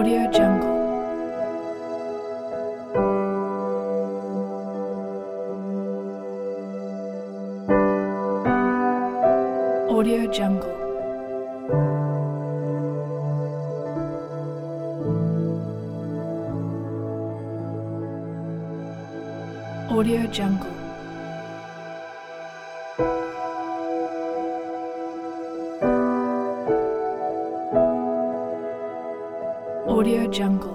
Audio Jungle. Audio Jungle. Audio Jungle. Audio Jungle.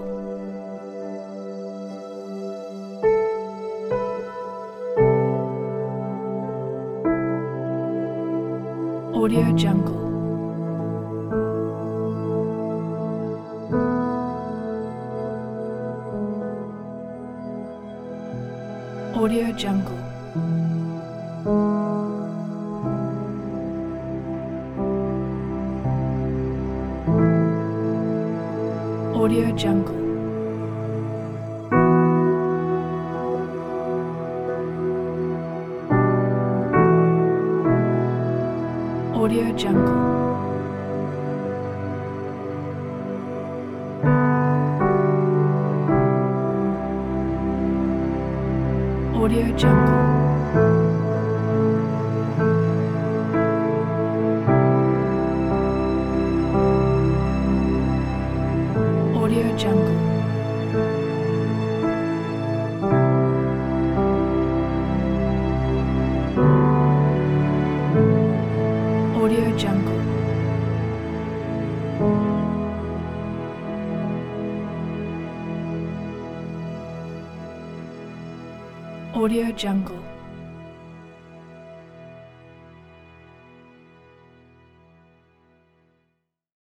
Audio Jungle. Audio Jungle. Audio Jungle. Audio Jungle. Audio Jungle. Audio Jungle. Audio Jungle. Audio Jungle.